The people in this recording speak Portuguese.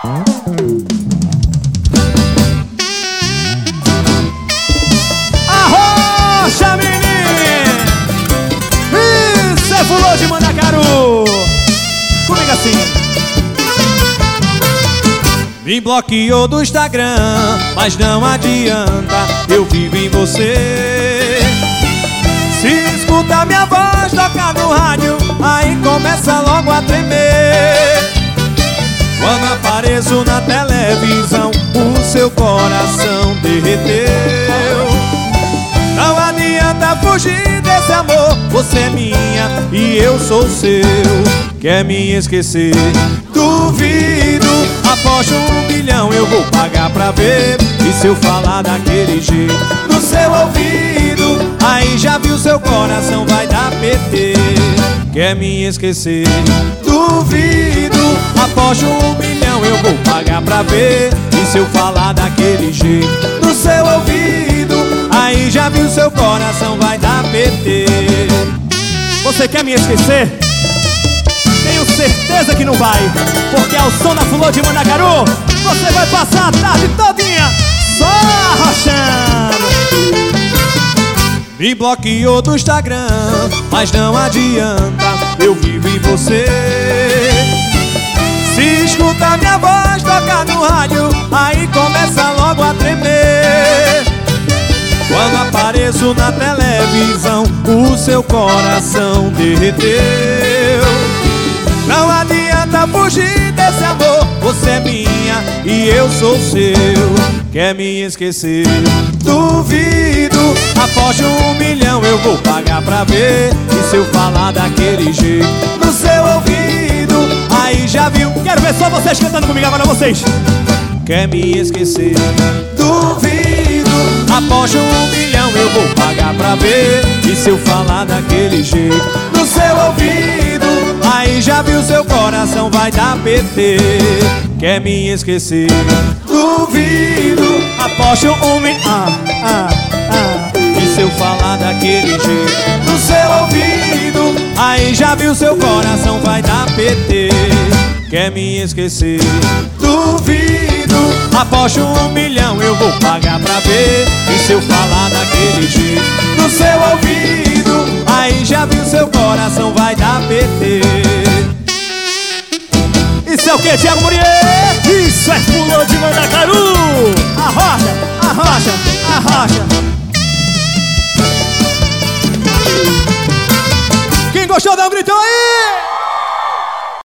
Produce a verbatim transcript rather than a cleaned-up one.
Arrocha, menino! Isso é Fulô de Mandacaru! Comigo assim. Me bloqueou do Instagram, mas não adianta, eu vivo em você. Se escuta minha voz tocar no rádio, aí começa logo a tremer. Quando apareço na televisão, o seu coração derreteu. Não adianta fugir desse amor, você é minha e eu sou seu. Quer me esquecer? Duvido, aposto um milhão eu vou pagar pra ver. E se eu falar daquele jeito no seu ouvido, aí já viu seu coração vai dar P T. Quer me esquecer? Duvido, aposto um milhão eu vou pagar pra ver. E se eu falar daquele jeito no seu ouvido, aí já viu seu coração vai dar P T. Você quer me esquecer? Tenho certeza que não vai, porque ao som da Fulô de Mandacaru você vai passar a tarde todinha só arrochando. Me bloqueou do Instagram, mas não adianta, eu vivo em você. Se escuta minha voz tocar no rádio, aí começa logo a tremer. Quando apareço na televisão, o seu coração derreteu. Não adianta fugir desse amor, você é minha e eu sou seu. Quer me esquecer? Duvido, aposto um milhão eu vou pagar pra ver. E se eu falar daquele jeito no seu ouvido, aí já viu. Quero ver só vocês cantando comigo agora, vocês. Quer me esquecer? Duvido, aposto um milhão eu vou pagar pra ver. E se eu falar daquele jeito no seu ouvido, aí já viu seu coração vai dar P T. Quer me esquecer? Duvido, aposto um milhão ah, ah, ah. E se eu falar daquele jeito no seu ouvido, aí já viu seu coração vai dar P T. Quer me esquecer? Duvido, aposto um milhão eu vou pagar pra ver. E se eu falar daquele jeito no seu ouvido, aí já viu seu coração vai dar P T. Isso é o que, Thiago Murier? Isso é Fulô de Mandacaru! Arrocha, arrocha, arrocha. Quem gostou dá um grito aí!